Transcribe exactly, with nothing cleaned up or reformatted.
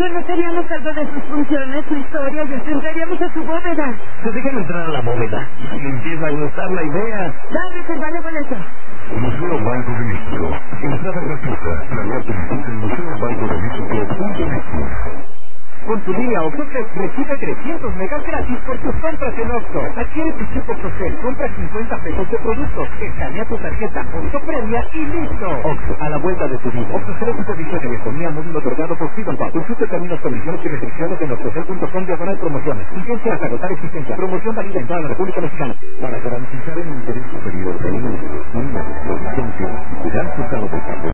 Conoceríamos algo de sus funciones, su historia y os entraríamos a su bóveda. Se dejan entrar a la bóveda y le empieza a gustar la idea. Va a reservar el boleto. Museo Banco de México. Entrada gratuita. La nueva visita en museo banco de méxico punto net. Con tu línea OxxoFlex recibe trescientos megas gratis por tus compras en Oxxo. Adquiere tu chip OxxoCell, compra cincuenta pesos de productos, escanea tu tarjeta, Oxxo Premia y listo. Oxxo, a la vuelta de tu vida. OxxoCell es un servicio de telefonía móvil otorgado por Freedombank. Consulta términos, condiciones y restricciones en oxxocell punto com diagonal promociones. Vigencia hasta agotar existencia. Promoción válida en toda la República Mexicana. Para garantizar el interés superior de un niño, adolescente y cuidar su salud de salud,